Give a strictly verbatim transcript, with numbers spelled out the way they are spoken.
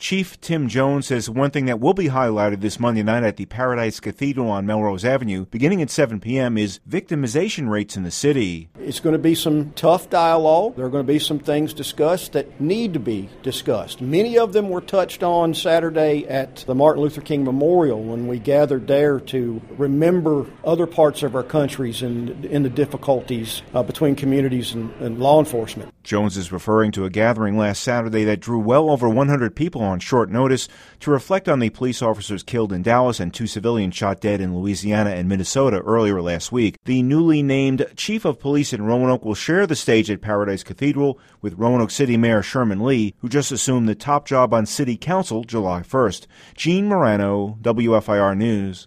Chief Tim Jones says one thing that will be highlighted this Monday night at the Paradise Cathedral on Melrose Avenue, beginning at seven p.m., is victimization rates in the city. It's going to be some tough dialogue. There are going to be some things discussed that need to be discussed. Many of them were touched on Saturday at the Martin Luther King Memorial when we gathered there to remember other parts of our countries and in the difficulties uh, between communities and, and law enforcement. Jones is referring to a gathering last Saturday that drew well over one hundred people on short notice to reflect on the police officers killed in Dallas and two civilians shot dead in Louisiana and Minnesota earlier last week. The newly named Chief of Police in Roanoke will share the stage at Paradise Cathedral with Roanoke City Mayor Sherman Lee, who just assumed the top job on City Council July first. Gene Morano, W F I R News.